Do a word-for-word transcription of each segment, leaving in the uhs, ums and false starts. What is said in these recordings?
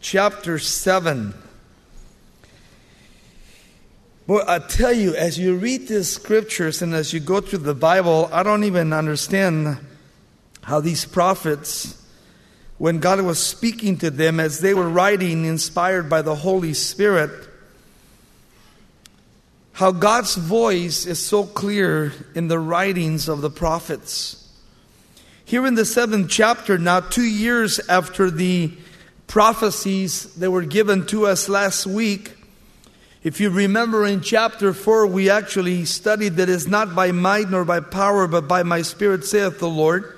chapter seven. Boy, I tell you, as you read these scriptures and as you go through the Bible, I don't even understand how these prophets, when God was speaking to them as they were writing, inspired by the Holy Spirit, how God's voice is so clear in the writings of the prophets. Here in the seventh chapter, now two years after the prophecies that were given to us last week, if you remember in chapter four, we actually studied that it's not by might nor by power, but by my Spirit, saith the Lord.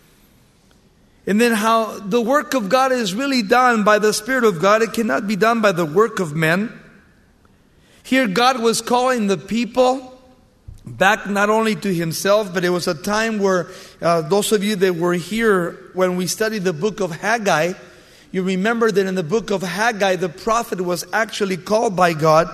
And then how the work of God is really done by the Spirit of God. It cannot be done by the work of men. Here God was calling the people back not only to Himself, but it was a time where uh, those of you that were here when we studied the book of Haggai, you remember that in the book of Haggai, the prophet was actually called by God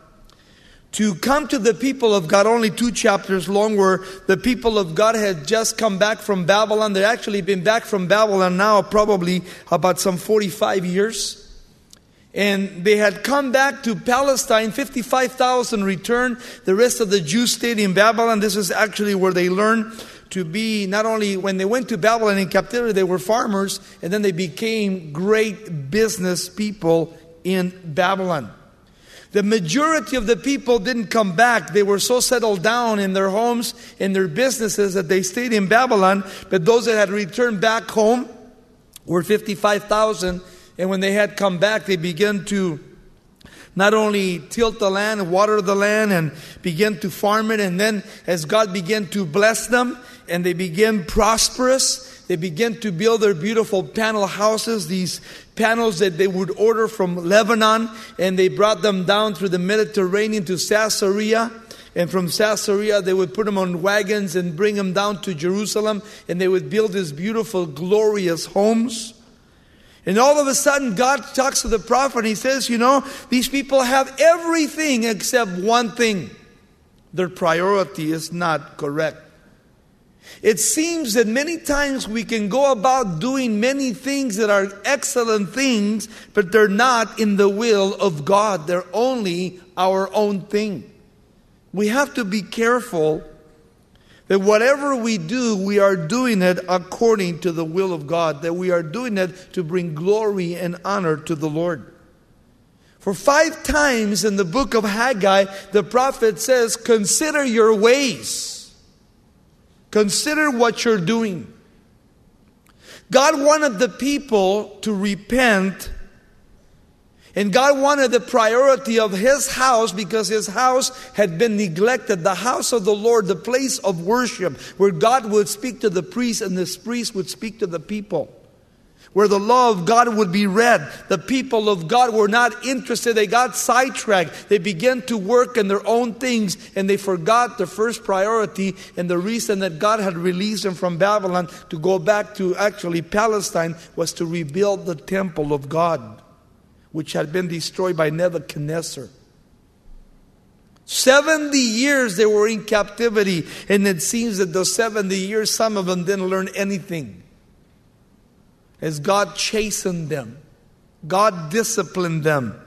to come to the people of God, only two chapters long, where the people of God had just come back from Babylon. They'd actually been back from Babylon now probably about some forty-five years. And they had come back to Palestine, fifty-five thousand returned. The rest of the Jews stayed in Babylon. This is actually where they learned to be, not only when they went to Babylon in captivity, they were farmers, and then they became great business people in Babylon. The majority of the people didn't come back. They were so settled down in their homes, in their businesses, that they stayed in Babylon. But those that had returned back home were fifty-five thousand. And when they had come back, they began to not only tilt the land, water the land, and begin to farm it. And then as God began to bless them, and they began prosperous, they began to build their beautiful panel houses, these panels that they would order from Lebanon, and they brought them down through the Mediterranean to Caesarea. And from Caesarea, they would put them on wagons and bring them down to Jerusalem, and they would build these beautiful, glorious homes. And all of a sudden, God talks to the prophet and He says, you know, these people have everything except one thing. Their priority is not correct. It seems that many times we can go about doing many things that are excellent things, but they're not in the will of God. They're only our own thing. We have to be careful that whatever we do, we are doing it according to the will of God. That we are doing it to bring glory and honor to the Lord. For five times in the book of Haggai, the prophet says, consider your ways. Consider what you're doing. God wanted the people to repent. And God wanted the priority of His house, because His house had been neglected. The house of the Lord, the place of worship, where God would speak to the priest and this priest would speak to the people. Where the law of God would be read. The people of God were not interested. They got sidetracked. They began to work in their own things, and they forgot the first priority and the reason that God had released them from Babylon to go back to actually Palestine was to rebuild the temple of God, which had been destroyed by Nebuchadnezzar. seventy years they were in captivity, and it seems that those seventy years, some of them didn't learn anything. As God chastened them, God disciplined them.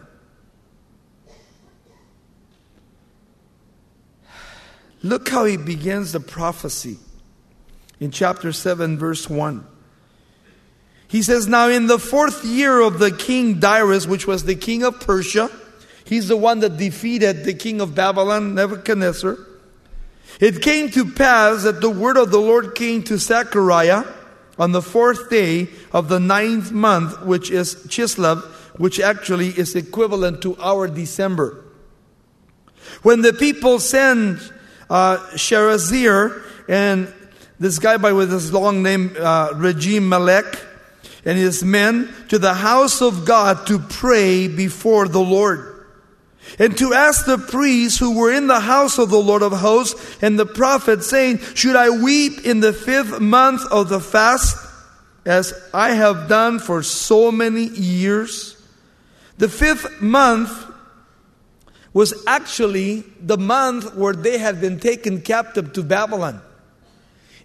Look how He begins the prophecy in chapter seven, verse one. He says, now in the fourth year of the king Darius, which was the king of Persia, he's the one that defeated the king of Babylon, Nebuchadnezzar. It came to pass that the word of the Lord came to Zechariah on the fourth day of the ninth month, which is Chislev, which actually is equivalent to our December. When the people sent uh, Sherazir and this guy by with his long name, uh, Regem Melech, and his men to the house of God to pray before the Lord, and to ask the priests who were in the house of the Lord of hosts and the prophet, saying, should I weep in the fifth month of the fast, as I have done for so many years? The fifth month was actually the month where they had been taken captive to Babylon.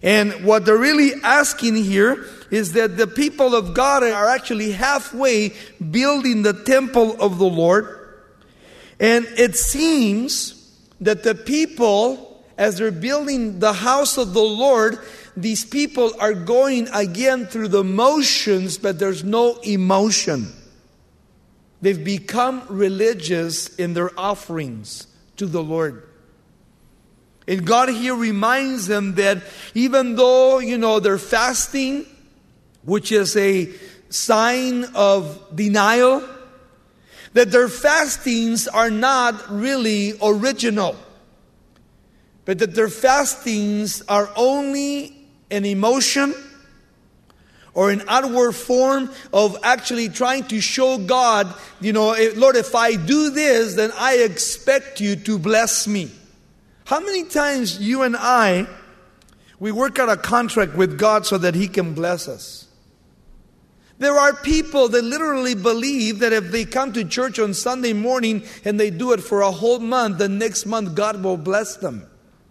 And what they're really asking here is that the people of God are actually halfway building the temple of the Lord. And it seems that the people, as they're building the house of the Lord, these people are going again through the motions, but there's no emotion. They've become religious in their offerings to the Lord. And God here reminds them that even though, you know, they're fasting, which is a sign of denial, that their fastings are not really original, but that their fastings are only an emotion or an outward form of actually trying to show God, you know, Lord, if I do this, then I expect you to bless me. How many times you and I, we work out a contract with God so that He can bless us? There are people that literally believe that if they come to church on Sunday morning and they do it for a whole month, the next month God will bless them.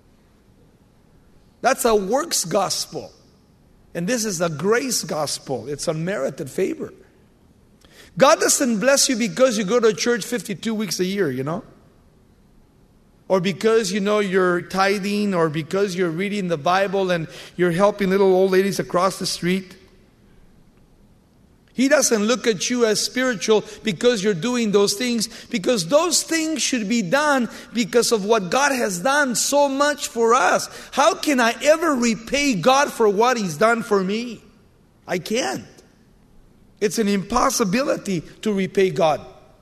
That's a works gospel. And this is a grace gospel. It's unmerited favor. God doesn't bless you because you go to church fifty-two weeks a year, you know. Or because, you know, you're tithing, or because you're reading the Bible and you're helping little old ladies across the street. He doesn't look at you as spiritual because you're doing those things, because those things should be done because of what God has done so much for us. How can I ever repay God for what He's done for me? I can't. It's an impossibility to repay God.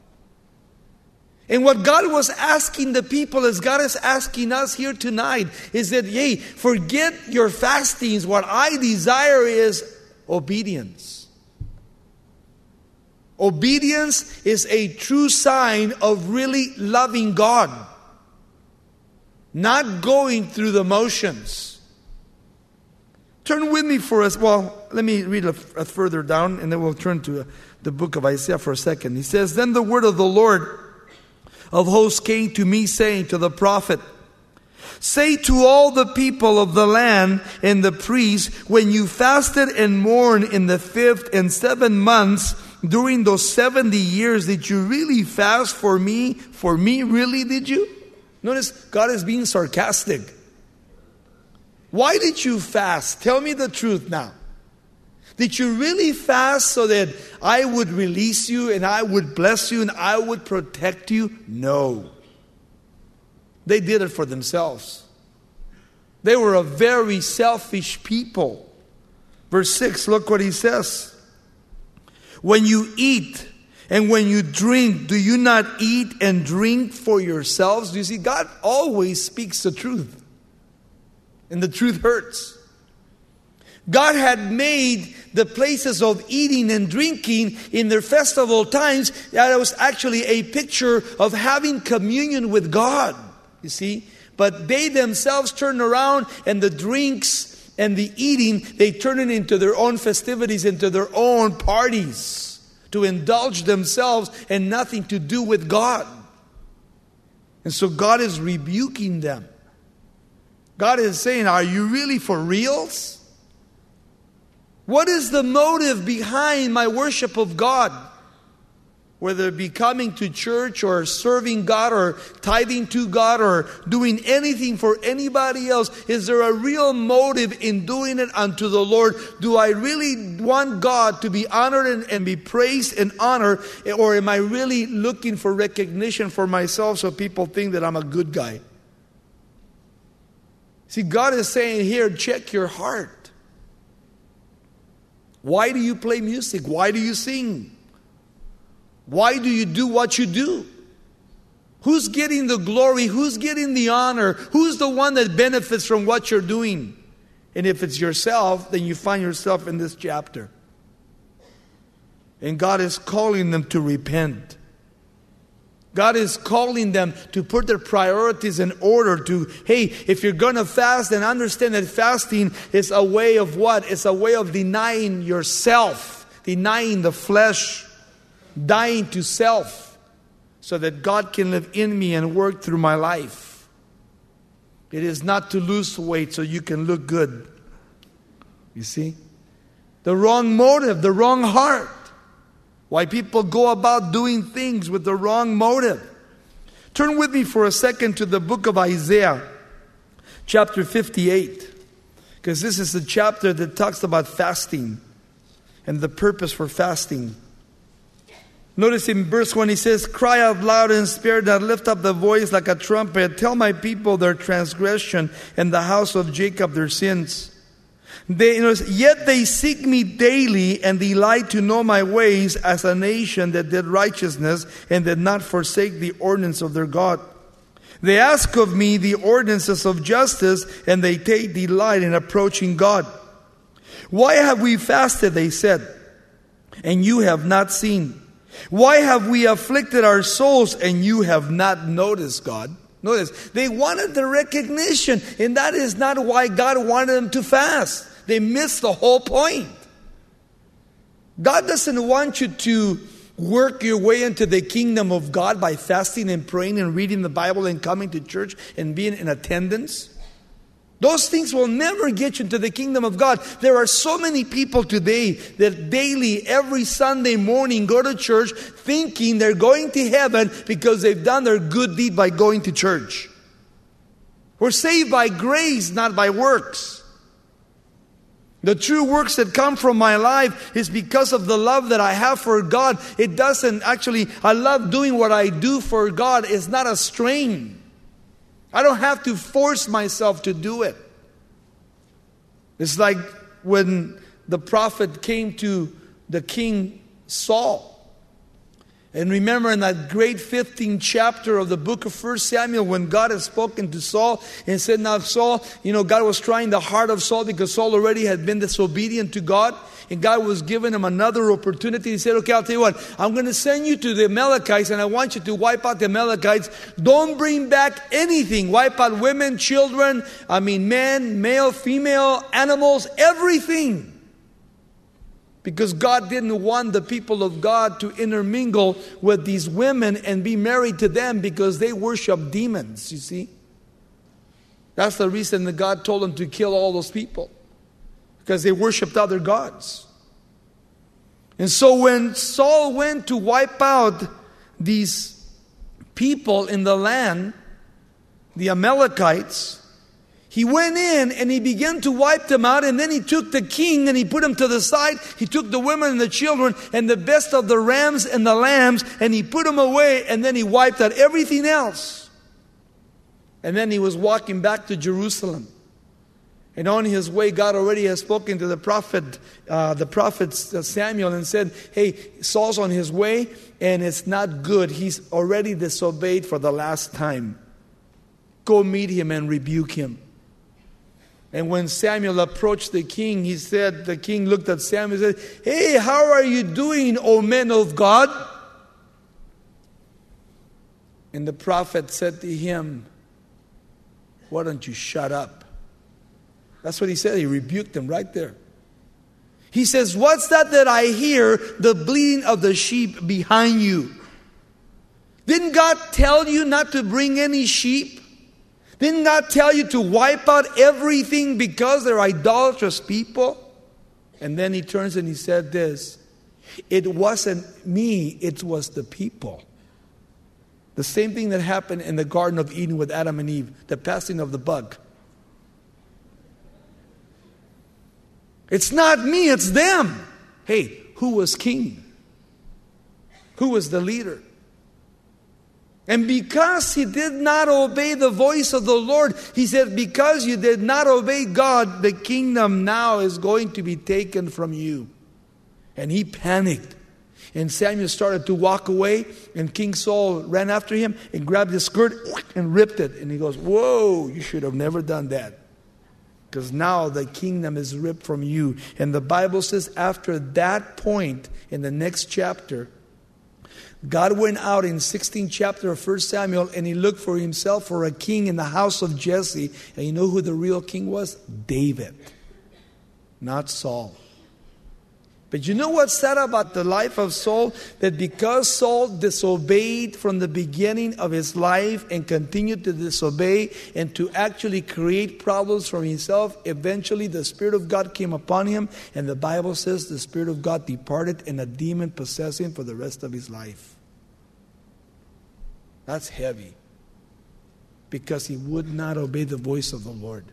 And what God was asking the people, as God is asking us here tonight, is that, hey, forget your fastings. What I desire is obedience. Obedience is a true sign of really loving God. Not going through the motions. Turn with me for us. Well, let me read a, a further down, and then we'll turn to the book of Isaiah for a second. He says, "Then the word of the Lord of hosts came to me, saying to the prophet, say to all the people of the land and the priests, when you fasted and mourned in the fifth and seventh months, during those seventy years, did you really fast for me? For me, really, did you?" Notice God is being sarcastic. Why did you fast? Tell me the truth now. Did you really fast so that I would release you and I would bless you and I would protect you? No. They did it for themselves. They were a very selfish people. Verse six, look what he says. "When you eat and when you drink, do you not eat and drink for yourselves?" Do you see, God always speaks the truth. And the truth hurts. God had made the places of eating and drinking in their festival times, that was actually a picture of having communion with God. You see? But they themselves turned around, and the drinks and the eating, they turn it into their own festivities, into their own parties, to indulge themselves and nothing to do with God. And so God is rebuking them. God is saying, are you really for reals? What is the motive behind my worship of God? Whether it be coming to church or serving God or tithing to God or doing anything for anybody else, is there a real motive in doing it unto the Lord? Do I really want God to be honored and, and be praised and honored? Or am I really looking for recognition for myself so people think that I'm a good guy? See, God is saying here, check your heart. Why do you play music? Why do you sing? Why do you do what you do? Who's getting the glory? Who's getting the honor? Who's the one that benefits from what you're doing? And if it's yourself, then you find yourself in this chapter. And God is calling them to repent. God is calling them to put their priorities in order to, hey, if you're going to fast, then understand that fasting is a way of what? It's a way of denying yourself, denying the flesh, dying to self, so that God can live in me and work through my life. It is not to lose weight so you can look good. You see? The wrong motive, the wrong heart. Why people go about doing things with the wrong motive. Turn with me for a second to the book of Isaiah, chapter fifty-eight. Because this is the chapter that talks about fasting and the purpose for fasting. Notice in verse one he says, "Cry out loud in spirit and lift up the voice like a trumpet. Tell my people their transgression and the house of Jacob their sins. They, yet they seek me daily and delight to know my ways, as a nation that did righteousness and did not forsake the ordinance of their God. They ask of me the ordinances of justice, and they take delight in approaching God. Why have we fasted, they said, and you have not seen? Why have we afflicted our souls, and you have not noticed?" God. Notice, they wanted the recognition, and that is not why God wanted them to fast. They missed the whole point. God doesn't want you to work your way into the kingdom of God by fasting and praying and reading the Bible and coming to church and being in attendance. Those things will never get you into the kingdom of God. There are so many people today that daily, every Sunday morning, go to church thinking they're going to heaven because they've done their good deed by going to church. We're saved by grace, not by works. The true works that come from my life is because of the love that I have for God. It doesn't actually, I love doing what I do for God. It's not a strain. I don't have to force myself to do it. It's like when the prophet came to the king Saul. And remember in that great fifteenth chapter of the book of First Samuel, when God had spoken to Saul and said, now Saul, you know, God was trying the heart of Saul because Saul already had been disobedient to God. And God was giving him another opportunity. He said, okay, I'll tell you what, I'm going to send you to the Amalekites and I want you to wipe out the Amalekites. Don't bring back anything. Wipe out women, children, I mean men, male, female, animals, everything. Because God didn't want the people of God to intermingle with these women and be married to them because they worship demons, you see. That's the reason that God told them to kill all those people. Because they worshipped other gods. And so when Saul went to wipe out these people in the land, the Amalekites, he went in and he began to wipe them out, and then he took the king and he put him to the side. He took the women and the children and the best of the rams and the lambs and he put them away, and then he wiped out everything else. And then he was walking back to Jerusalem. And on his way, God already has spoken to the prophet, uh, the prophet Samuel, and said, hey, Saul's on his way and it's not good. He's already disobeyed for the last time. Go meet him and rebuke him. And when Samuel approached the king, he said, the king looked at Samuel and said, hey, how are you doing, O men of God? And the prophet said to him, why don't you shut up? That's what he said. He rebuked him right there. He says, what's that that I hear, the bleating of the sheep behind you? Didn't God tell you not to bring any sheep? Didn't God tell you to wipe out everything because they're idolatrous people? And then he turns and he said this, it wasn't me, it was the people. The same thing that happened in the Garden of Eden with Adam and Eve, the passing of the bug. It's not me, it's them. Hey, who was king? Who was the leader? And because he did not obey the voice of the Lord, he said, because you did not obey God, the kingdom now is going to be taken from you. And he panicked. And Samuel started to walk away, and King Saul ran after him and grabbed his skirt and ripped it. And he goes, whoa, you should have never done that. Because now the kingdom is ripped from you. And the Bible says after that point, in the next chapter, God went out in sixteenth chapter of First Samuel and he looked for himself for a king in the house of Jesse. And you know who the real king was? David, not Saul. But you know what's sad about the life of Saul? That because Saul disobeyed from the beginning of his life and continued to disobey and to actually create problems for himself, eventually the Spirit of God came upon him, and the Bible says the Spirit of God departed and a demon possessed him for the rest of his life. That's heavy. Because he would not obey the voice of the Lord.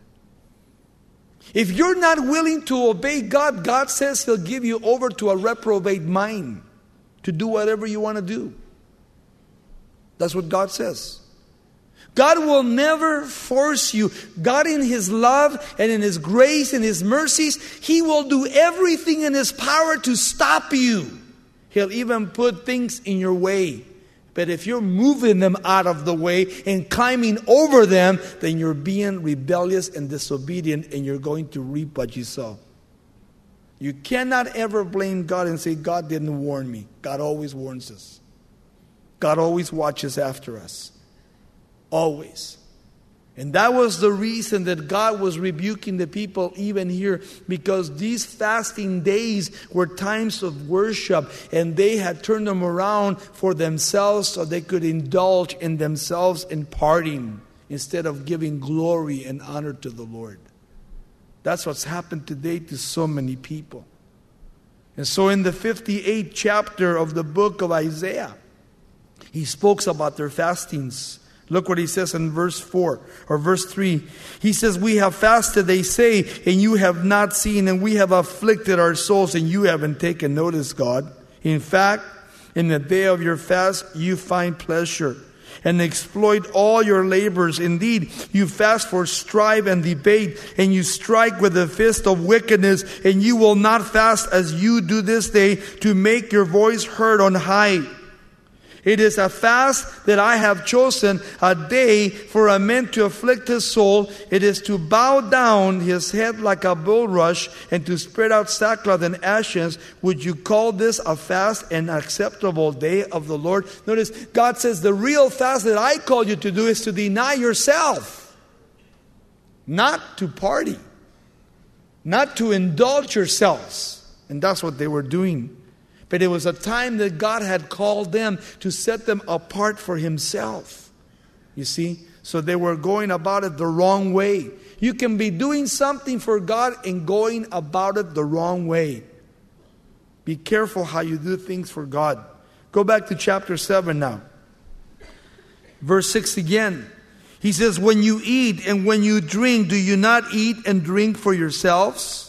If you're not willing to obey God, God says He'll give you over to a reprobate mind to do whatever you want to do. That's what God says. God will never force you. God, in His love and in His grace and His mercies, He will do everything in His power to stop you. He'll even put things in your way. But if you're moving them out of the way and climbing over them, then you're being rebellious and disobedient, and you're going to reap what you sow. You cannot ever blame God and say, God didn't warn me. God always warns us. God always watches after us. Always. And that was the reason that God was rebuking the people even here, because these fasting days were times of worship, and they had turned them around for themselves so they could indulge in themselves in partying instead of giving glory and honor to the Lord. That's what's happened today to so many people. And so in the fifty-eighth chapter of the book of Isaiah, he speaks about their fastings. Look what he says in verse four or verse three. He says, we have fasted, they say, and you have not seen, and we have afflicted our souls, and you haven't taken notice, God. In fact, in the day of your fast, you find pleasure and exploit all your labors. Indeed, you fast for strife and debate, and you strike with the fist of wickedness, and you will not fast as you do this day to make your voice heard on high. It is a fast that I have chosen, a day for a man to afflict his soul. It is to bow down his head like a bulrush and to spread out sackcloth and ashes. Would you call this a fast and acceptable day of the Lord? Notice, God says the real fast that I call you to do is to deny yourself. Not to party. Not to indulge yourselves. And that's what they were doing. But it was a time that God had called them to set them apart for Himself. You see? So they were going about it the wrong way. You can be doing something for God and going about it the wrong way. Be careful how you do things for God. Go back to chapter seven now. Verse six again. He says, when you eat and when you drink, do you not eat and drink for yourselves?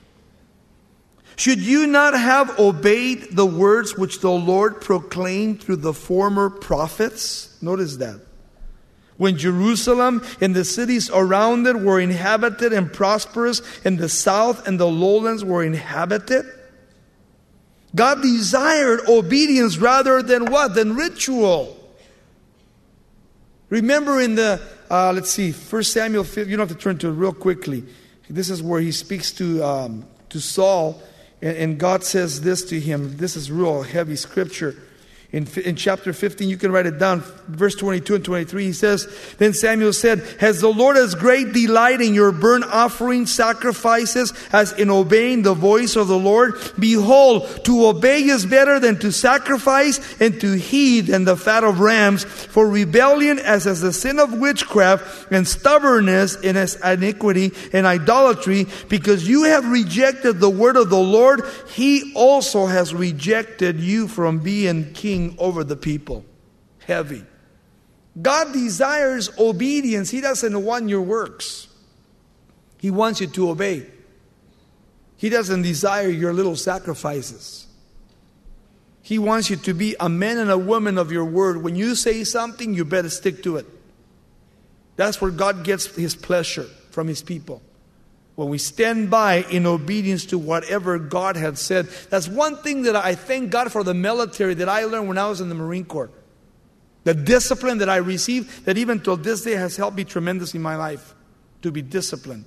Should you not have obeyed the words which the Lord proclaimed through the former prophets? Notice that. When Jerusalem and the cities around it were inhabited and prosperous, and the south and the lowlands were inhabited. God desired obedience rather than what? Than ritual. Remember in the, uh, let's see, First Samuel, you don't have to turn to it real quickly. This is where he speaks to, um, to Saul. And God says this to him. This is real heavy scripture. In, in chapter fifteen, you can write it down. Verse twenty-two and twenty-three, he says, then Samuel said, has the Lord as great delight in your burnt offering sacrifices as in obeying the voice of the Lord? Behold, to obey is better than to sacrifice, and to heed than the fat of rams. For rebellion as as the sin of witchcraft, and stubbornness in as iniquity and idolatry. Because you have rejected the word of the Lord, He also has rejected you from being king over the people. Heavy. God desires obedience. He doesn't want your works. He wants you to obey. He doesn't desire your little sacrifices. He wants you to be a man and a woman of your word. When you say something, you better stick to it. That's where God gets His pleasure from His people. When we stand by in obedience to whatever God had said. That's one thing that I thank God for the military that I learned when I was in the Marine Corps. The discipline that I received, that even till this day has helped me tremendously in my life. To be disciplined.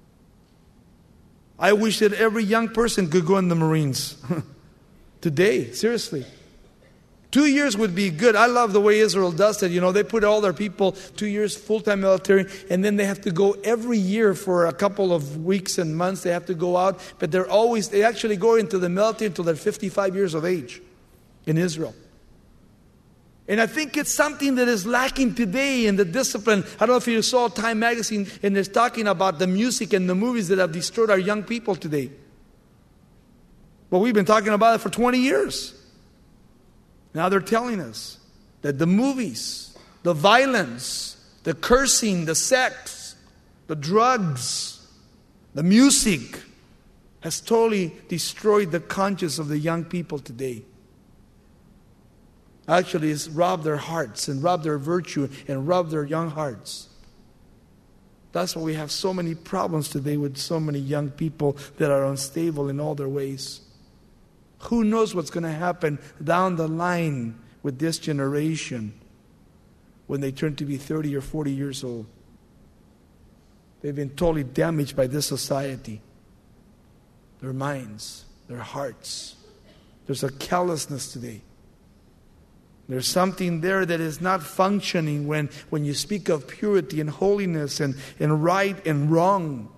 I wish that every young person could go in the Marines. Today, seriously. Two years would be good. I love the way Israel does it. You know, they put all their people two years full-time military, and then they have to go every year for a couple of weeks and months. They have to go out, but they're always, they actually go into the military until they're fifty-five years of age in Israel. And I think it's something that is lacking today in the discipline. I don't know if you saw Time magazine, and it's talking about the music and the movies that have destroyed our young people today. Well, we've been talking about it for twenty years. Now they're telling us that the movies, the violence, the cursing, the sex, the drugs, the music has totally destroyed the conscience of the young people today. Actually, it's robbed their hearts and robbed their virtue and robbed their young hearts. That's why we have so many problems today with so many young people that are unstable in all their ways. Who knows what's going to happen down the line with this generation when they turn to be thirty or forty years old. They've been totally damaged by this society. Their minds, their hearts. There's a callousness today. There's something there that is not functioning when, when you speak of purity and holiness and, and right and wrong.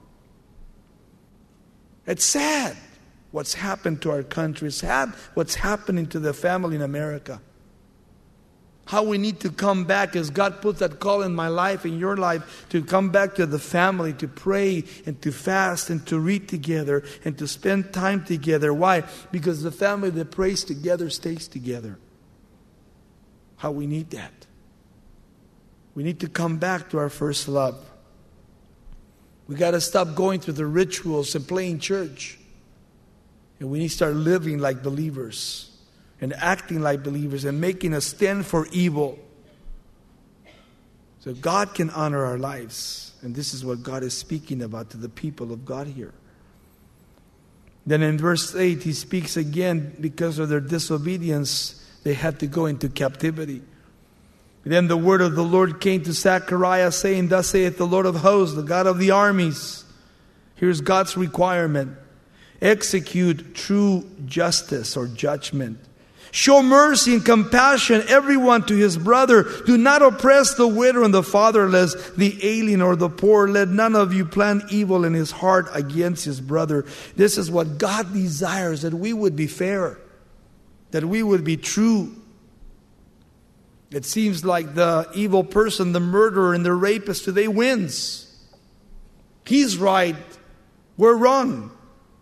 It's sad what's happened to our country. It's sad what's happening to the family in America. How we need to come back as God puts that call in my life, in your life, to come back to the family, to pray and to fast and to read together and to spend time together. Why? Because the family that prays together stays together. How we need that. We need to come back to our first love. We got to stop going through the rituals and playing church. And we need to start living like believers and acting like believers and making a stand for evil. So God can honor our lives. And this is what God is speaking about to the people of God here. Then in verse eight, he speaks again, because of their disobedience, they had to go into captivity. Then the word of the Lord came to Zechariah, saying, Thus saith the Lord of hosts, the God of the armies. Here's God's requirement. Execute true justice or judgment. Show mercy and compassion, everyone to his brother. Do not oppress the widow and the fatherless, the alien or the poor. Let none of you plan evil in his heart against his brother. This is what God desires, that we would be fair, that we would be true. It seems like the evil person, the murderer and the rapist today wins. He's right, we're wrong.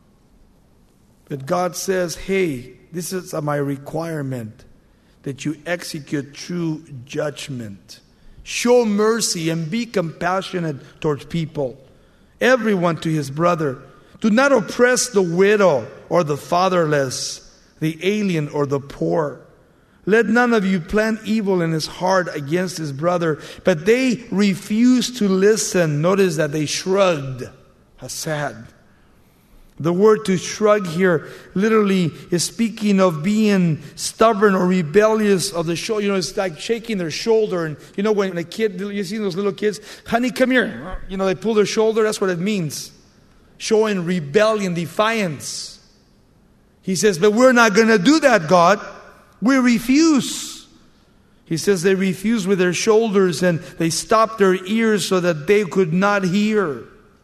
But God says, hey, this is my requirement, that you execute true judgment. Show mercy and be compassionate towards people. Everyone to his brother. Do not oppress the widow or the fatherless, the alien or the poor. Let none of you plan evil in his heart against his brother. But they refused to listen. Notice that they shrugged. How sad. The word to shrug here literally is speaking of being stubborn or rebellious of the shoulder. You know, it's like shaking their shoulder. And you know, when a kid, you see those little kids, honey, come here. You know, they pull their shoulder. That's what it means. Showing rebellion, defiance. He says, but we're not going to do that, God. We refuse. He says they refused with their shoulders and they stopped their ears so that they could not hear.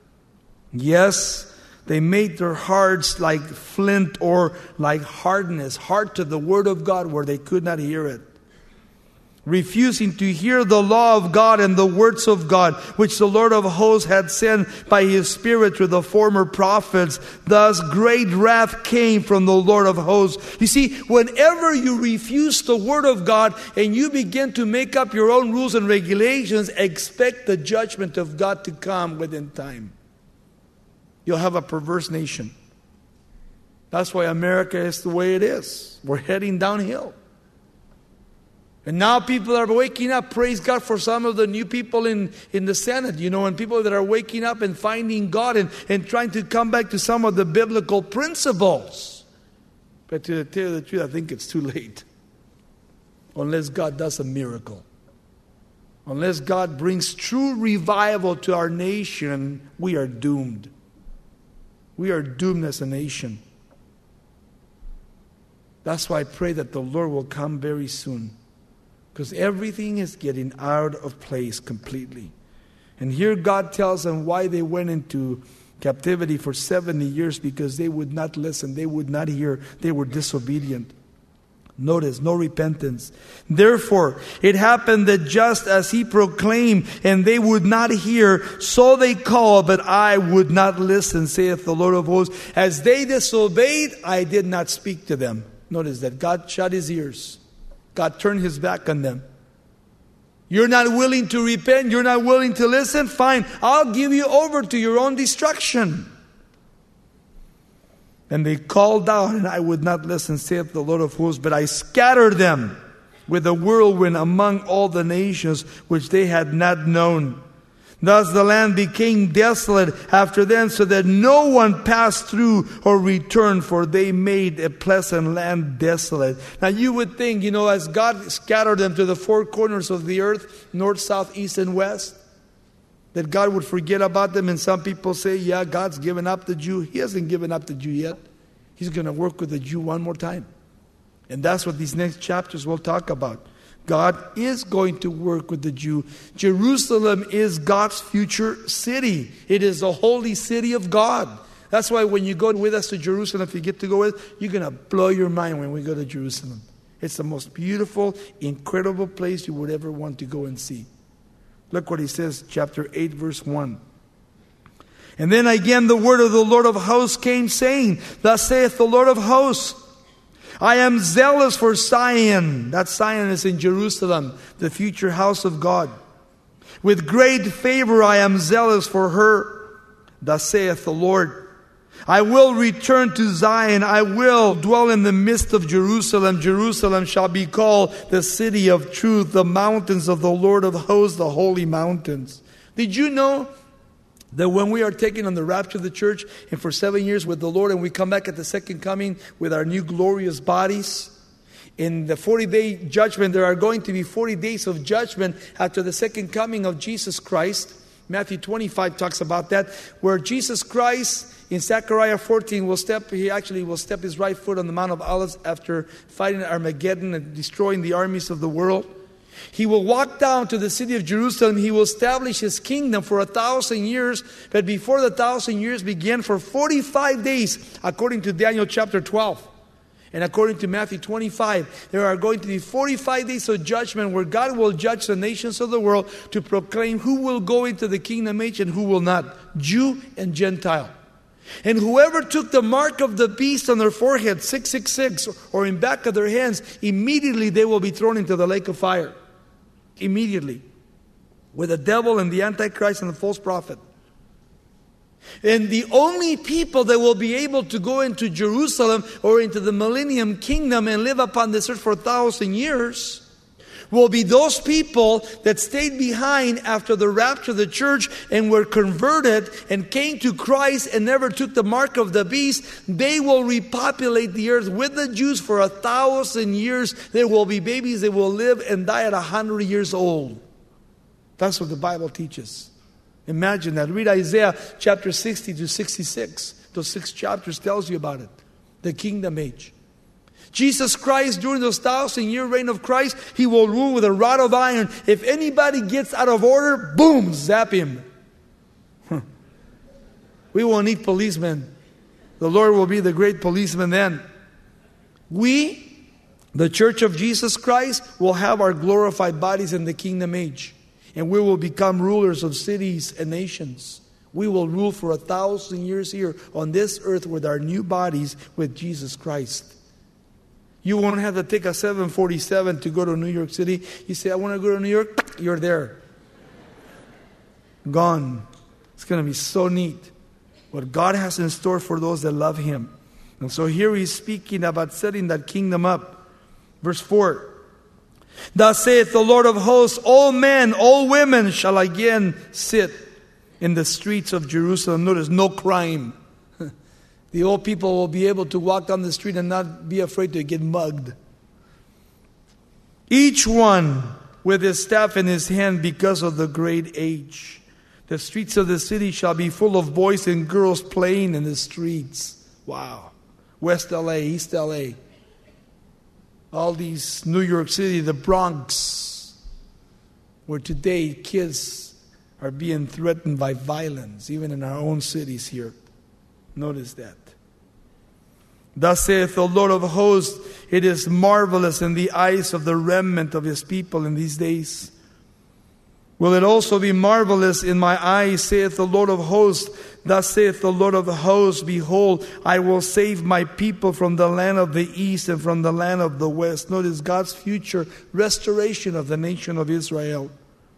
Yes, they made their hearts like flint or like hardness, hard to the word of God where they could not hear it. Refusing to hear the law of God and the words of God, which the Lord of hosts had sent by his Spirit to the former prophets. Thus great wrath came from the Lord of hosts. You see, whenever you refuse the word of God and you begin to make up your own rules and regulations, expect the judgment of God to come within time. You'll have a perverse nation. That's why America is the way it is. We're heading downhill. And now people are waking up. Praise God for some of the new people in, in the Senate, you know, and people that are waking up and finding God and, and trying to come back to some of the biblical principles. But to tell you the truth, I think it's too late. Unless God does a miracle. Unless God brings true revival to our nation, we are doomed. We are doomed as a nation. That's why I pray that the Lord will come very soon. Because everything is getting out of place completely. And here God tells them why they went into captivity for seventy years, because they would not listen, they would not hear, they were disobedient. Notice, no repentance. Therefore, it happened that just as he proclaimed, and they would not hear, so they called, but I would not listen, saith the Lord of hosts. As they disobeyed, I did not speak to them. Notice that God shut his ears. God turned his back on them. You're not willing to repent, you're not willing to listen, fine, I'll give you over to your own destruction. And they called out, and I would not listen, saith the Lord of hosts, but I scattered them with a whirlwind among all the nations which they had not known. Thus the land became desolate after them, so that no one passed through or returned, for they made a pleasant land desolate. Now you would think, you know, as God scattered them to the four corners of the earth, north, south, east, and west, that God would forget about them. And some people say, yeah, God's given up the Jew. He hasn't given up the Jew yet. He's going to work with the Jew one more time. And that's what these next chapters will talk about. God is going to work with the Jew. Jerusalem is God's future city. It is the holy city of God. That's why when you go with us to Jerusalem, if you get to go with, you're going to blow your mind when we go to Jerusalem. It's the most beautiful, incredible place you would ever want to go and see. Look what he says, chapter eight, verse one. And then again the word of the Lord of hosts came, saying, Thus saith the Lord of hosts, I am zealous for Zion. That Zion is in Jerusalem, the future house of God. With great favor I am zealous for her. Thus saith the Lord, I will return to Zion. I will dwell in the midst of Jerusalem. Jerusalem shall be called the city of truth, the mountains of the Lord of hosts, the holy mountains. Did you know that when we are taken on the rapture of the church and for seven years with the Lord, and we come back at the second coming with our new glorious bodies, in the forty-day judgment, there are going to be forty days of judgment after the second coming of Jesus Christ. Matthew twenty-five talks about that, where Jesus Christ in Zechariah fourteen will step, he actually will step his right foot on the Mount of Olives after fighting Armageddon and destroying the armies of the world. He will walk down to the city of Jerusalem. He will establish his kingdom for a thousand years. But before the thousand years begin, for forty-five days, according to Daniel chapter twelve, and according to Matthew twenty-five, there are going to be forty-five days of judgment where God will judge the nations of the world to proclaim who will go into the kingdom age and who will not, Jew and Gentile. And whoever took the mark of the beast on their forehead, six six six, or in back of their hands, immediately they will be thrown into the lake of fire. Immediately. With the devil and the Antichrist and the false prophet. And the only people that will be able to go into Jerusalem or into the millennium kingdom and live upon this earth for a thousand years will be those people that stayed behind after the rapture of the church and were converted and came to Christ and never took the mark of the beast. They will repopulate the earth with the Jews for a thousand years. There will be babies that will live and die at a hundred years old. That's what the Bible teaches. Imagine that. Read Isaiah chapter sixty to sixty-six. Those six chapters tells you about it. The kingdom age. Jesus Christ, during those thousand year reign of Christ, he will rule with a rod of iron. If anybody gets out of order, boom, zap him. Huh. We won't need policemen. The Lord will be the great policeman then. We, the church of Jesus Christ, will have our glorified bodies in the kingdom age. And we will become rulers of cities and nations. We will rule for a thousand years here on this earth with our new bodies with Jesus Christ. You won't have to take a seven forty-seven to go to New York City. You say, I want to go to New York. You're there. Gone. It's going to be so neat. What God has in store for those that love Him. And so here He's speaking about setting that kingdom up. Verse four. Thus saith the Lord of hosts, all men, all women shall again sit in the streets of Jerusalem. Notice, no crime. The old people will be able to walk down the street and not be afraid to get mugged. Each one with his staff in his hand because of the great age. The streets of the city shall be full of boys and girls playing in the streets. Wow. West L A, East L A. all these New York City, the Bronx, where today kids are being threatened by violence, even in our own cities here. Notice that. Thus saith the Lord of hosts, it is marvelous in the eyes of the remnant of his people in these days. Will it also be marvelous in my eyes, saith the Lord of hosts? Thus saith the Lord of hosts, behold, I will save my people from the land of the east and from the land of the west. Notice God's future restoration of the nation of Israel.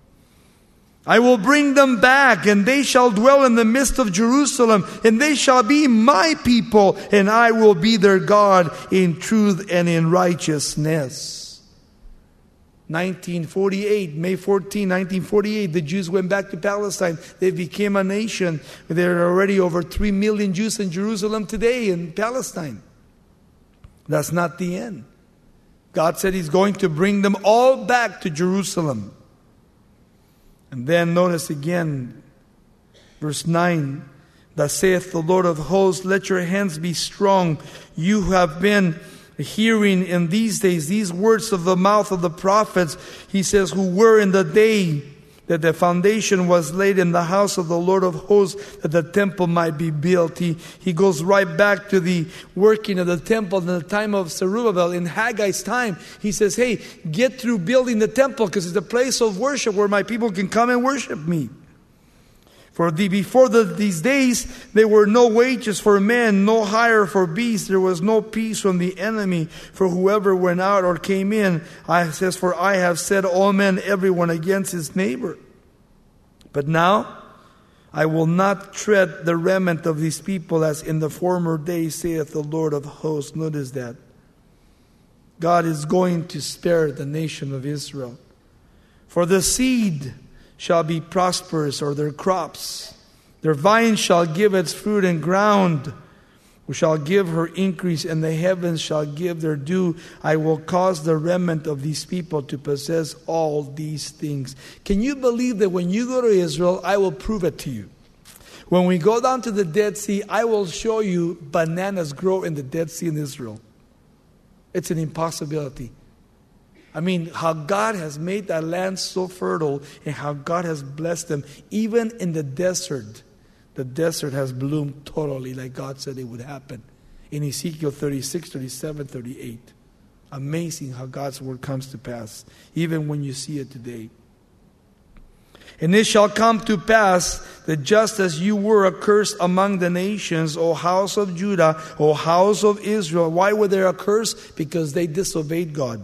I will bring them back, and they shall dwell in the midst of Jerusalem, and they shall be my people, and I will be their God in truth and in righteousness. nineteen forty-eight, May fourteenth, nineteen forty-eight, the Jews went back to Palestine. They became a nation. There are already over three million Jews in Jerusalem today in Palestine. That's not the end. God said He's going to bring them all back to Jerusalem. And then notice again, verse nine, thus saith the Lord of hosts, let your hands be strong. You who have been hearing in these days these words of the mouth of the prophets, he says, who were in the day that the foundation was laid in the house of the Lord of hosts, that the temple might be built. He, he goes right back to the working of the temple in the time of Zerubbabel. In Haggai's time, he says, hey, get through building the temple, because it's a place of worship where my people can come and worship me. For the, before the, these days, there were no wages for men, no hire for beasts. There was no peace from the enemy for whoever went out or came in. I says, for I have set all men, everyone against his neighbor. But now I will not tread the remnant of these people as in the former days, saith the Lord of hosts. Notice that. God is going to spare the nation of Israel. For the seed shall be prosperous, or their crops. Their vine shall give its fruit, and ground shall give her increase, and the heavens shall give their dew. I will cause the remnant of these people to possess all these things. Can you believe that when you go to Israel, I will prove it to you? When we go down to the Dead Sea, I will show you bananas grow in the Dead Sea in Israel. It's an impossibility. I mean, how God has made that land so fertile and how God has blessed them. Even in the desert, the desert has bloomed totally like God said it would happen. In Ezekiel thirty-six, thirty-seven, thirty-eight. Amazing how God's word comes to pass, even when you see it today. And it shall come to pass that just as you were accursed among the nations, O house of Judah, O house of Israel. Why were they accursed? Because they disobeyed God.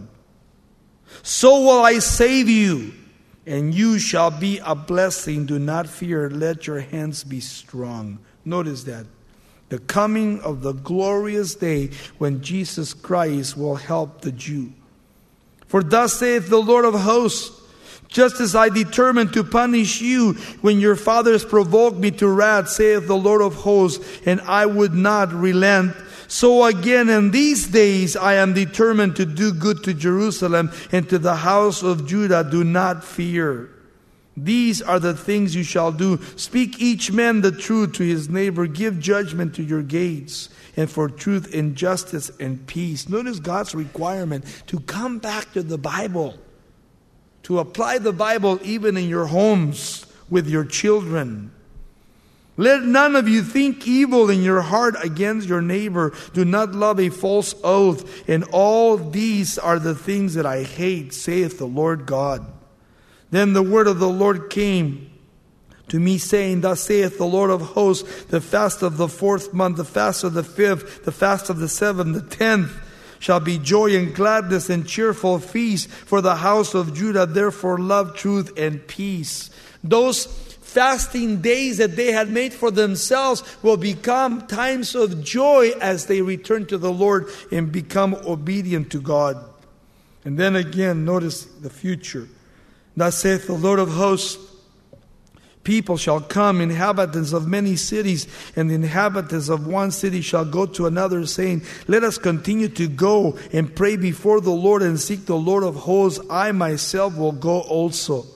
So will I save you, and you shall be a blessing. Do not fear, let your hands be strong. Notice that. The coming of the glorious day when Jesus Christ will help the Jew. For thus saith the Lord of hosts, just as I determined to punish you when your fathers provoked me to wrath, saith the Lord of hosts, and I would not relent. So again in these days I am determined to do good to Jerusalem and to the house of Judah. Do not fear. These are the things you shall do. Speak each man the truth to his neighbor. Give judgment to your gates, and for truth and justice and peace. Notice God's requirement to come back to the Bible. To apply the Bible even in your homes with your children. Let none of you think evil in your heart against your neighbor. Do not love a false oath. And all these are the things that I hate, saith the Lord God. Then the word of the Lord came to me, saying, thus saith the Lord of hosts, the fast of the fourth month, the fast of the fifth, the fast of the seventh, the tenth, shall be joy and gladness and cheerful feast for the house of Judah. Therefore love truth and peace. Those fasting days that they had made for themselves will become times of joy as they return to the Lord and become obedient to God. And then again, notice the future. Thus saith the Lord of hosts, people shall come, inhabitants of many cities, and the inhabitants of one city shall go to another, saying, let us continue to go and pray before the Lord and seek the Lord of hosts. I myself will go also.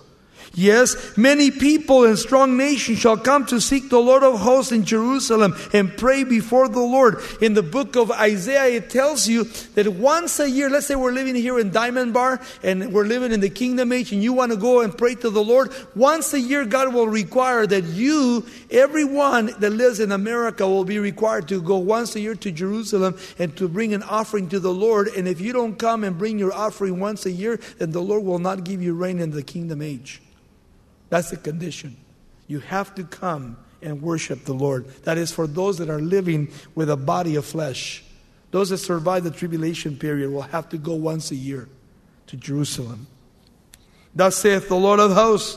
Yes, many people and strong nations shall come to seek the Lord of hosts in Jerusalem and pray before the Lord. In the book of Isaiah, it tells you that once a year, let's say we're living here in Diamond Bar and we're living in the Kingdom Age and you want to go and pray to the Lord, once a year God will require that you, everyone that lives in America will be required to go once a year to Jerusalem and to bring an offering to the Lord. And if you don't come and bring your offering once a year, then the Lord will not give you rain in the Kingdom Age. That's the condition. You have to come and worship the Lord. That is for those that are living with a body of flesh. Those that survive the tribulation period will have to go once a year to Jerusalem. Thus saith the Lord of hosts,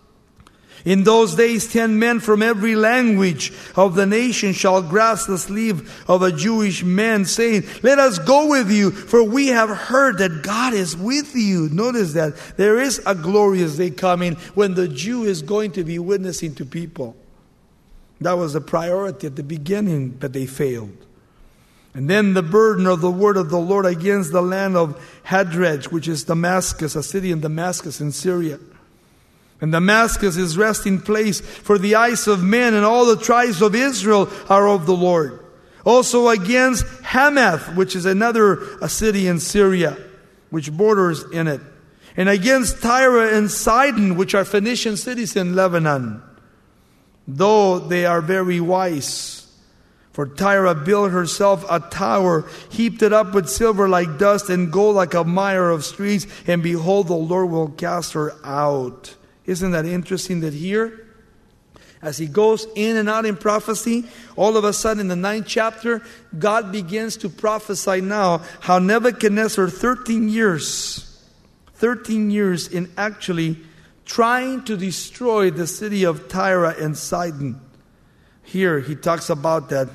in those days ten men from every language of the nation shall grasp the sleeve of a Jewish man, saying, let us go with you, for we have heard that God is with you. Notice that there is a glorious day coming when the Jew is going to be witnessing to people. That was a priority at the beginning, but they failed. And then the burden of the word of the Lord against the land of Hadrej, which is Damascus, a city in Damascus in Syria. And Damascus is resting place for the eyes of men, and all the tribes of Israel are of the Lord. Also against Hamath, which is another a city in Syria, which borders in it. And against Tyre and Sidon, which are Phoenician cities in Lebanon. Though they are very wise. For Tyre built herself a tower, heaped it up with silver like dust, and gold like a mire of streets. And behold, the Lord will cast her out. Isn't that interesting that here, as he goes in and out in prophecy, all of a sudden in the ninth chapter, God begins to prophesy now how Nebuchadnezzar, thirteen years, thirteen years in actually trying to destroy the city of Tyre and Sidon. Here he talks about that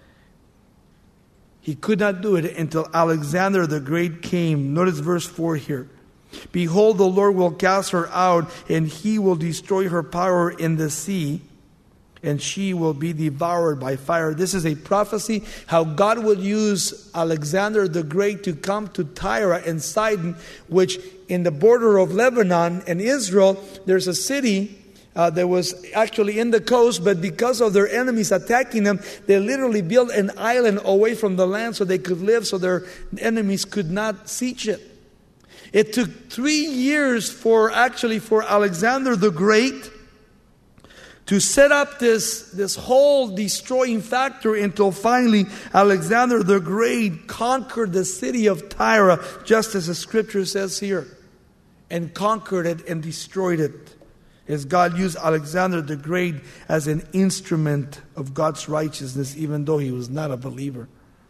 he could not do it until Alexander the Great came. Notice verse four here. Behold, the Lord will cast her out, and he will destroy her power in the sea, and she will be devoured by fire. This is a prophecy how God would use Alexander the Great to come to Tyre and Sidon, which in the border of Lebanon and Israel, there's a city uh, that was actually in the coast, but because of their enemies attacking them, they literally built an island away from the land so they could live, so their enemies could not siege it. It took three years for actually for Alexander the Great to set up this, this whole destroying factor until finally Alexander the Great conquered the city of Tyre, just as the scripture says here, and conquered it and destroyed it. As God used Alexander the Great as an instrument of God's righteousness, even though he was not a believer.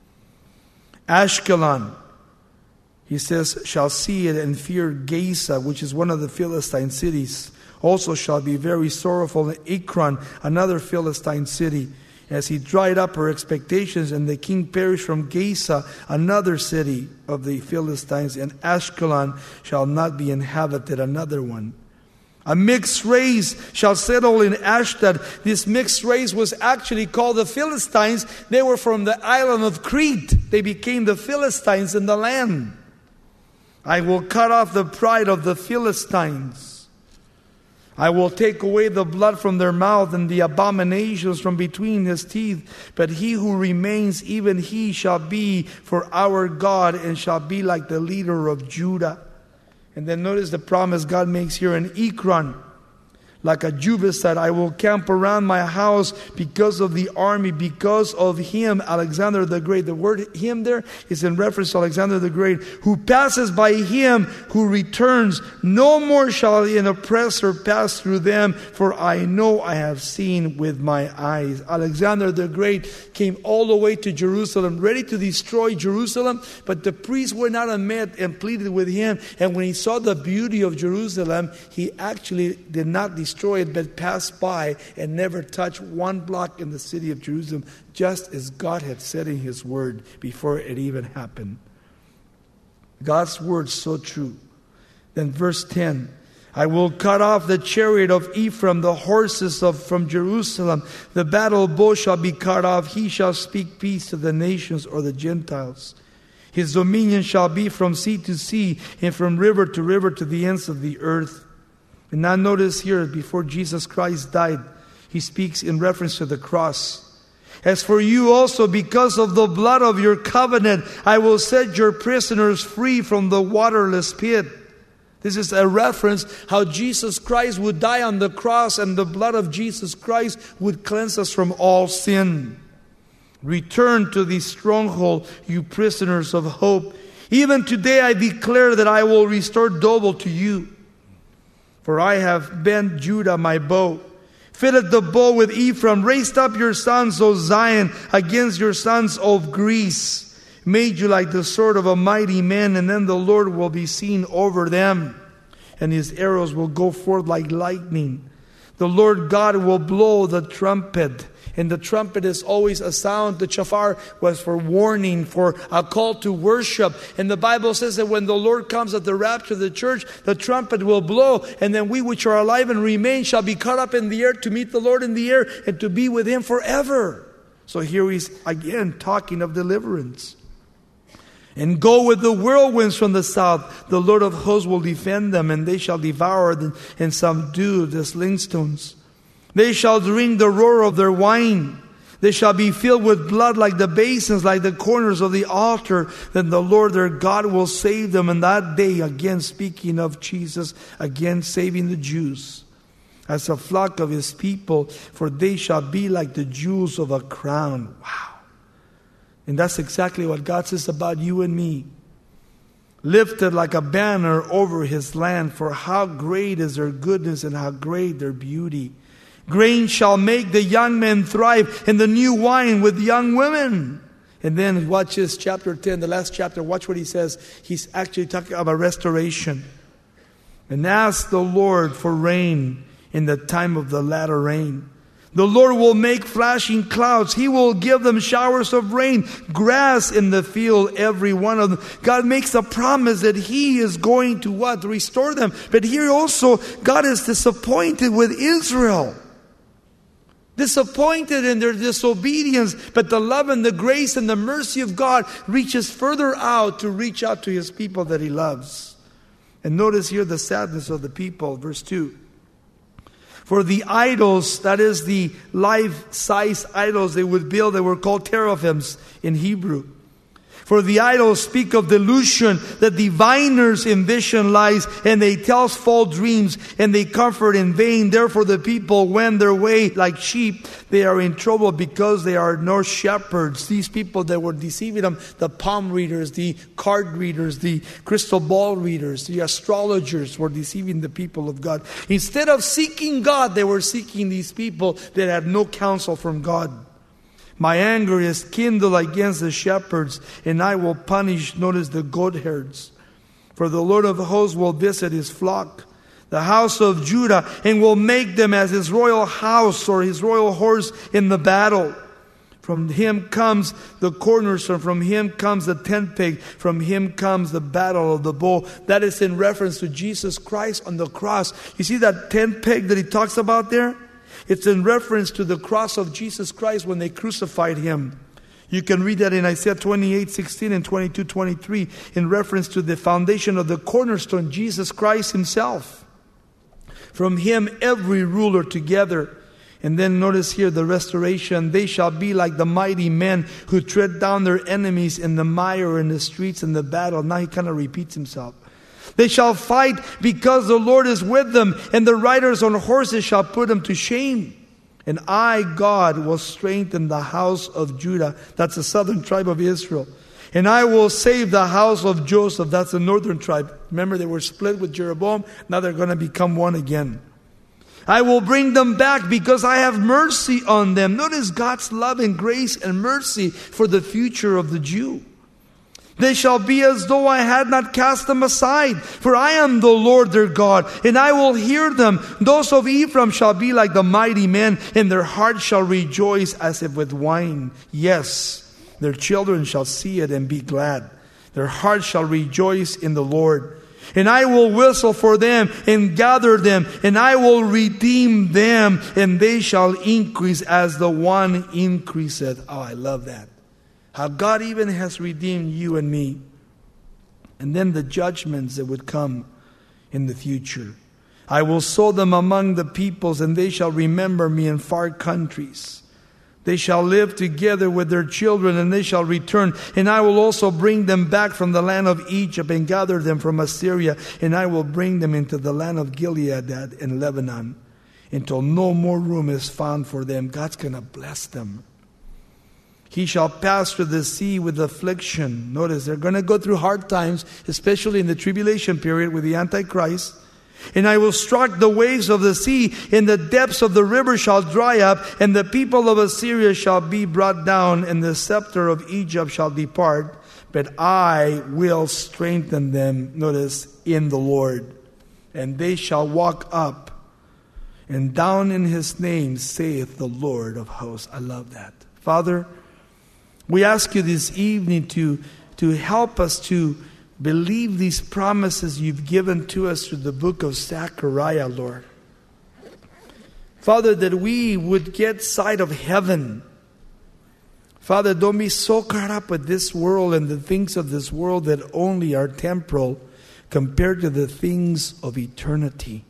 Ashkelon, he says, shall see it and fear Gaza, which is one of the Philistine cities. Also shall be very sorrowful in Ekron, another Philistine city, as he dried up her expectations, and the king perished from Gaza, another city of the Philistines, and Ashkelon shall not be inhabited, another one. A mixed race shall settle in Ashdod. This mixed race was actually called the Philistines. They were from the island of Crete. They became the Philistines in the land. I will cut off the pride of the Philistines. I will take away the blood from their mouth and the abominations from between his teeth. But he who remains, even he shall be for our God, and shall be like the leader of Judah. And then notice the promise God makes here in Ekron. Like a Jebusite, I will camp around my house because of the army, because of him, Alexander the Great. The word him there is in reference to Alexander the Great, who passes by him, who returns. No more shall an oppressor pass through them, for I know I have seen with my eyes. Alexander the Great came all the way to Jerusalem, ready to destroy Jerusalem, but the priests were not met and pleaded with him. And when he saw the beauty of Jerusalem, he actually did not destroy Destroy it, but passed by and never touched one block in the city of Jerusalem, just as God had said in his word before it even happened. God's word so true. Then verse ten, I will cut off the chariot of Ephraim, the horses of from Jerusalem. The battle bow shall be cut off. He shall speak peace to the nations or the Gentiles. His dominion shall be from sea to sea, and from river to river to the ends of the earth. And now notice here, before Jesus Christ died, he speaks in reference to the cross. As for you also, because of the blood of your covenant, I will set your prisoners free from the waterless pit. This is a reference how Jesus Christ would die on the cross, and the blood of Jesus Christ would cleanse us from all sin. Return to the stronghold, you prisoners of hope. Even today I declare that I will restore double to you. For I have bent Judah my bow, fitted the bow with Ephraim, raised up your sons, O Zion, against your sons of Greece. Made you like the sword of a mighty man, and then the Lord will be seen over them, and his arrows will go forth like lightning. The Lord God will blow the trumpet, and the trumpet is always a sound. The shofar was for warning, for a call to worship. And the Bible says that when the Lord comes at the rapture of the church, the trumpet will blow, and then we which are alive and remain shall be caught up in the air to meet the Lord in the air and to be with him forever. So here he's again talking of deliverance. And go with the whirlwinds from the south. The Lord of hosts will defend them, and they shall devour them and subdue the slingstones. They shall drink the roar of their wine. They shall be filled with blood like the basins, like the corners of the altar. Then the Lord their God will save them in that day. Again, speaking of Jesus, again saving the Jews as a flock of his people, for they shall be like the jewels of a crown. Wow. And that's exactly what God says about you and me. Lifted like a banner over his land, for how great is their goodness and how great their beauty. Grain shall make the young men thrive, and the new wine with young women. And then watch this, chapter ten, the last chapter. Watch what he says. He's actually talking about restoration. And ask the Lord for rain in the time of the latter rain. The Lord will make flashing clouds. He will give them showers of rain, grass in the field, every one of them. God makes a promise that he is going to what? Restore them. But here also, God is disappointed with Israel. Disappointed in their disobedience. But the love and the grace and the mercy of God reaches further out to reach out to his people that he loves. And notice here the sadness of the people. Verse two. For the idols, that is the life-size idols they would build, they were called teraphims in Hebrew. For the idols speak of delusion, the diviners envision lies, and they tell false dreams, and they comfort in vain. Therefore the people wend their way like sheep. They are in trouble because they are no shepherds. These people that were deceiving them, the palm readers, the card readers, the crystal ball readers, the astrologers were deceiving the people of God. Instead of seeking God, they were seeking these people that had no counsel from God. My anger is kindled against the shepherds, and I will punish, notice, the goat herds. For the Lord of hosts will visit his flock, the house of Judah, and will make them as his royal house or his royal horse in the battle. From him comes the cornerstone, from him comes the tent peg, from him comes the battle of the bow. That is in reference to Jesus Christ on the cross. You see that tent peg that he talks about there? It's in reference to the cross of Jesus Christ when they crucified him. You can read that in Isaiah twenty-eight sixteen and twenty-two twenty-three in reference to the foundation of the cornerstone, Jesus Christ himself. From him every ruler together. And then notice here the restoration. They shall be like the mighty men who tread down their enemies in the mire, in the streets, in the battle. Now he kind of repeats himself. They shall fight because the Lord is with them, and the riders on horses shall put them to shame. And I, God, will strengthen the house of Judah. That's the southern tribe of Israel. And I will save the house of Joseph. That's the northern tribe. Remember, they were split with Jeroboam. Now they're going to become one again. I will bring them back because I have mercy on them. Notice God's love and grace and mercy for the future of the Jew. They shall be as though I had not cast them aside. For I am the Lord their God, and I will hear them. Those of Ephraim shall be like the mighty men, and their hearts shall rejoice as if with wine. Yes, their children shall see it and be glad. Their hearts shall rejoice in the Lord. And I will whistle for them and gather them, and I will redeem them, and they shall increase as the one increaseth. Oh, I love that. How God even has redeemed you and me. And then the judgments that would come in the future. I will sow them among the peoples, and they shall remember me in far countries. They shall live together with their children, and they shall return. And I will also bring them back from the land of Egypt, and gather them from Assyria. And I will bring them into the land of Gilead and Lebanon, until no more room is found for them. God's going to bless them. He shall pass through the sea with affliction. Notice, they're going to go through hard times, especially in the tribulation period with the Antichrist. And I will strike the waves of the sea, and the depths of the river shall dry up, and the people of Assyria shall be brought down, and the scepter of Egypt shall depart. But I will strengthen them, notice, in the Lord. And they shall walk up and down in His name, saith the Lord of hosts. I love that. Father, we ask you this evening to, to help us to believe these promises you've given to us through the book of Zechariah, Lord. Father, that we would get sight of heaven. Father, don't be so caught up with this world and the things of this world that only are temporal compared to the things of eternity.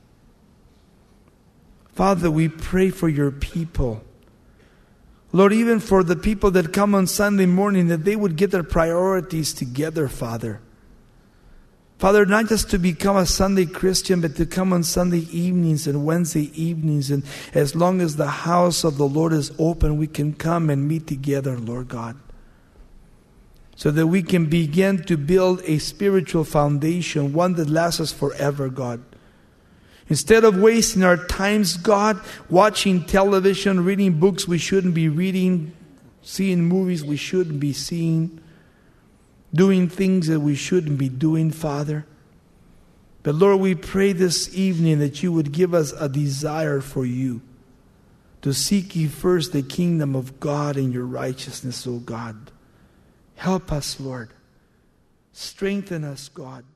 Father, we pray for your people. Lord, even for the people that come on Sunday morning, that they would get their priorities together, Father. Father, not just to become a Sunday Christian, but to come on Sunday evenings and Wednesday evenings. And as long as the house of the Lord is open, we can come and meet together, Lord God. So that we can begin to build a spiritual foundation, one that lasts us forever, God. Instead of wasting our times, God, watching television, reading books we shouldn't be reading, seeing movies we shouldn't be seeing, doing things that we shouldn't be doing, Father. But Lord, we pray this evening that you would give us a desire for you, to seek ye first the kingdom of God and your righteousness, O God. Help us, Lord. Strengthen us, God.